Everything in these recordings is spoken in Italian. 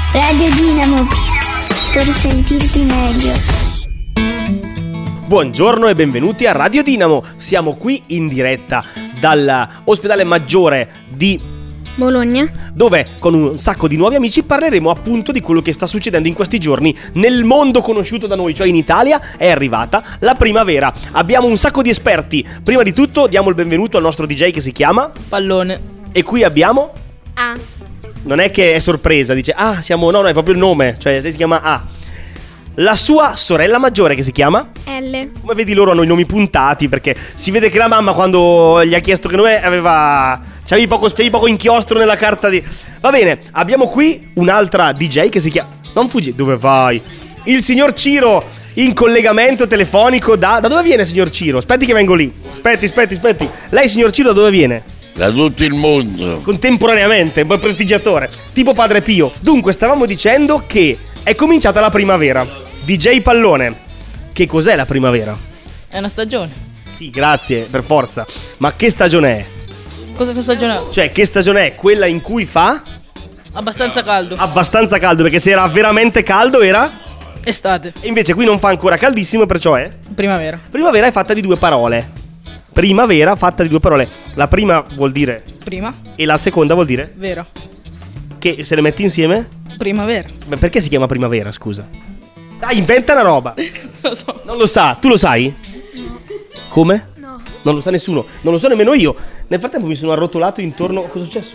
Radio Dinamo, per sentirti meglio. Buongiorno e benvenuti a Radio Dinamo. Siamo qui in diretta dall'ospedale maggiore di Bologna, dove con un sacco di nuovi amici parleremo appunto di quello che sta succedendo in questi giorni nel mondo conosciuto da noi, cioè in Italia è arrivata la primavera. Abbiamo un sacco di esperti. Prima di tutto diamo il benvenuto al nostro DJ che si chiama Pallone. E qui abbiamo A. Non è che è sorpresa, dice siamo, no, è proprio il nome, cioè si chiama A. La sua sorella maggiore che si chiama L. Come vedi loro hanno i nomi puntati perché si vede che la mamma quando gli ha chiesto che nome c'avevi poco inchiostro nella carta di... Va bene, abbiamo qui un'altra DJ che si chiama... Non fuggi, dove vai? Il signor Ciro in collegamento telefonico da dove viene signor Ciro? Aspetti che vengo lì. Aspetti. Lei signor Ciro da dove viene? Da tutto il mondo. Contemporaneamente, un po' prestigiatore, tipo Padre Pio. Dunque stavamo dicendo che è cominciata la primavera. DJ Pallone, che cos'è la primavera? È una stagione. Sì, grazie, per forza. Ma che stagione è? Cosa stagione è? Cioè, che stagione è? Quella in cui fa? Abbastanza caldo. Abbastanza caldo, perché se era veramente caldo era? Estate. E invece qui non fa ancora caldissimo, perciò è? Primavera. Primavera è fatta di due parole. Primavera fatta di due parole. La prima vuol dire Prima. e la seconda vuol dire? Vero. Che se le metti insieme? Primavera. Ma perché si chiama primavera, scusa? Dai, inventa una roba. Lo so. Non lo sa, tu lo sai? Come? No. Non lo sa nessuno, non lo so nemmeno io. Nel frattempo mi sono arrotolato intorno. Cosa è successo?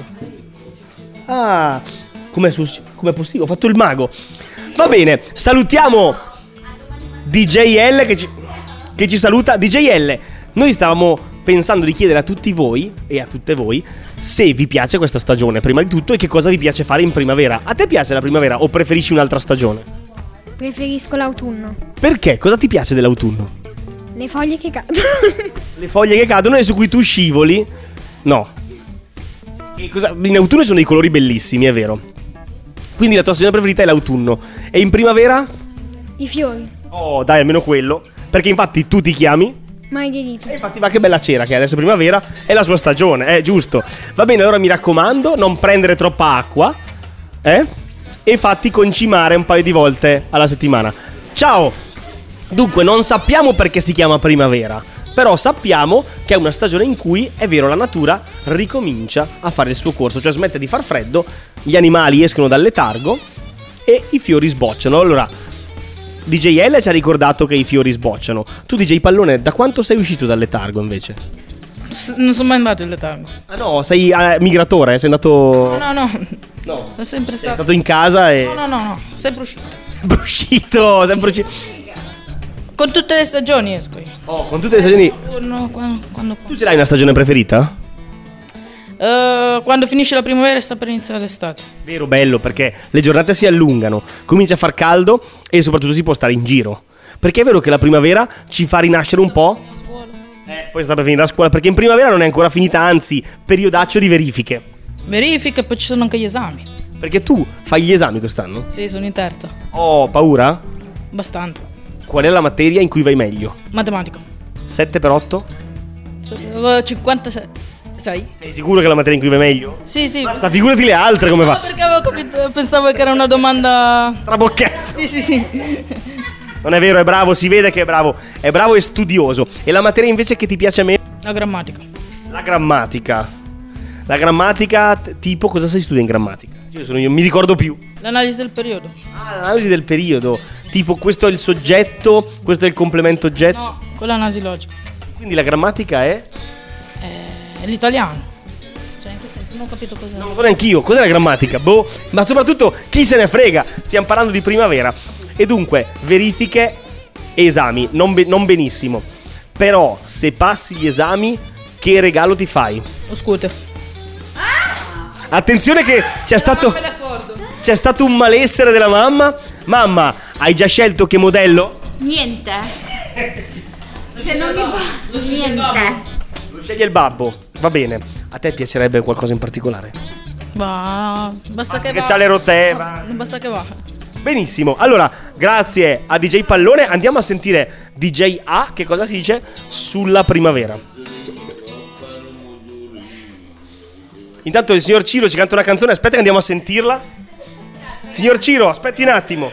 Com'è possibile? Ho fatto il mago. Va bene, salutiamo DJ L che ci saluta. DJ L, noi stavamo pensando di chiedere a tutti voi e a tutte voi se vi piace questa stagione, prima di tutto, e che cosa vi piace fare in primavera. A te piace la primavera o preferisci un'altra stagione? Preferisco l'autunno. Perché? Cosa ti piace dell'autunno? Le foglie che cadono. Le foglie che cadono e su cui tu scivoli? No. In autunno ci sono dei colori bellissimi, è vero. Quindi la tua stagione preferita è l'autunno. E in primavera? I fiori. Oh, dai, almeno quello. Perché infatti tu ti chiami? Mai dedito. E infatti va che bella cera, che adesso primavera è la sua stagione, giusto. Va bene, allora mi raccomando, non prendere troppa acqua, e fatti concimare un paio di volte alla settimana. Ciao! Dunque, non sappiamo perché si chiama primavera, però sappiamo che è una stagione in cui, è vero, la natura ricomincia a fare il suo corso, cioè smette di far freddo, gli animali escono dal letargo e i fiori sbocciano. Allora, DJ L ci ha ricordato che i fiori sbocciano. Tu, DJ Pallone, da quanto sei uscito dal letargo invece? Non sono mai andato in letargo. Ah no, sei migratore, sei andato... No. È sempre Sei stato. stato in casa e... No. Sempre uscito. Sempre uscito. Con tutte le stagioni esco io. Oh, con tutte le stagioni... Quando Tu ce l'hai una stagione preferita? quando finisce la primavera e sta per iniziare l'estate. Vero, bello, perché le giornate si allungano, comincia a far caldo e soprattutto si può stare in giro. Perché è vero che la primavera ci fa rinascere un po'. Poi sta per finire la scuola, perché in primavera non è ancora finita, anzi, periodaccio di verifiche. Verifica e poi ci sono anche gli esami. Perché tu fai gli esami quest'anno? Sì, sono in terza. Oh, paura? Abbastanza. Qual è la materia in cui vai meglio? Matematica. 7 per 8? 56. Sai? Sei sicuro che è la materia in cui vai meglio? Sì. Mazza, figurati le altre come No, va. perché avevo capito, pensavo che era una domanda. Trabocchetto. Sì. Non è vero, è bravo, si vede che è bravo. È bravo e studioso. E la materia invece che ti piace a me? La grammatica. La grammatica. La grammatica, tipo, cosa si studia in grammatica? Io mi ricordo più. L'analisi del periodo. L'analisi del periodo. Tipo, questo è il soggetto, questo è il complemento oggetto. No, quella è l'analisi logica. Quindi la grammatica è? È l'italiano. Cioè, in che senso? Non ho capito cos'è. Non lo so neanch'io. Cos'è la grammatica? Boh. Ma soprattutto, chi se ne frega? Stiamo parlando di primavera. E dunque, verifiche e esami. Non benissimo. Però, se passi gli esami, che regalo ti fai? Lo scooter. Attenzione che c'è stato un malessere della mamma. Mamma, hai già scelto che modello? Niente. Se non mi va. Niente. Lo sceglie il babbo. Va bene. A te piacerebbe qualcosa in particolare? Basta che Che va. c'ha le rotte. Basta che va. Benissimo. Allora, grazie a DJ Pallone. Andiamo a sentire DJ A che cosa si dice sulla primavera. Intanto il signor Ciro ci canta una canzone. Aspetta che andiamo a sentirla. Signor Ciro, aspetti un attimo.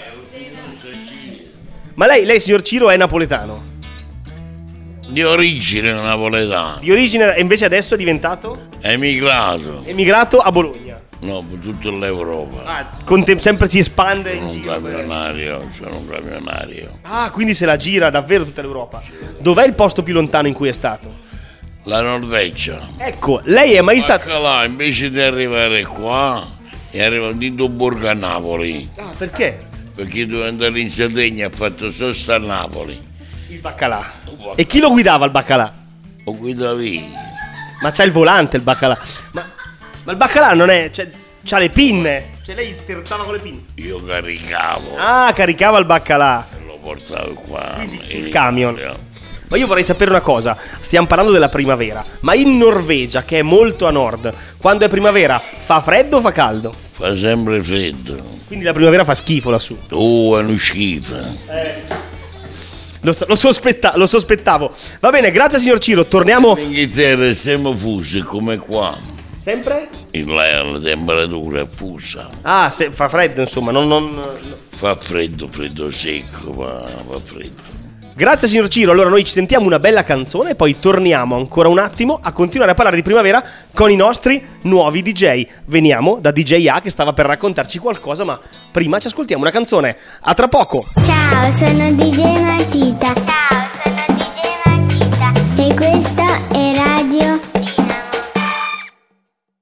Ma lei, signor Ciro, è napoletano? Di origine napoletano. Di origine, e invece adesso è diventato? Emigrato. Emigrato a Bologna. No, per tutta l'Europa. Sempre si espande Sono in un giro. camionario. Ah, quindi se la gira davvero tutta l'Europa. Dov'è il posto più lontano in cui è stato? La Norvegia. Ecco, lei è mai stato... Là, invece di arrivare qua, è arrivato in Borgo a Napoli. Ah, perché? Perché doveva andare in Sardegna, ha fatto sosta a Napoli. Il baccalà. E chi lo guidava il baccalà? O guidavi. Ma c'ha il volante il baccalà. Ma il baccalà non è... c'ha le pinne. Cioè lei sterzava con le pinne. Io caricavo. Ah, caricava il baccalà. E lo portavo qua. Quindi sul camion. Ma io vorrei sapere una cosa. Stiamo parlando della primavera. Ma in Norvegia, che è molto a nord, quando è primavera, fa freddo o fa caldo? Fa sempre freddo. Quindi la primavera fa schifo lassù. Oh, è uno schifo. Lo sospettavo. Va bene, grazie signor Ciro. Torniamo In Inghilterra siamo fusi come qua. sempre? La temperatura è fusa. Ah, fa freddo insomma. Fa freddo secco, ma fa freddo. Grazie signor Ciro. Allora noi ci sentiamo una bella canzone e poi torniamo ancora un attimo a continuare a parlare di primavera con i nostri nuovi DJ. Veniamo da DJ A che stava per raccontarci qualcosa, ma prima ci ascoltiamo una canzone. A tra poco. Ciao, sono DJ Matita. Ciao.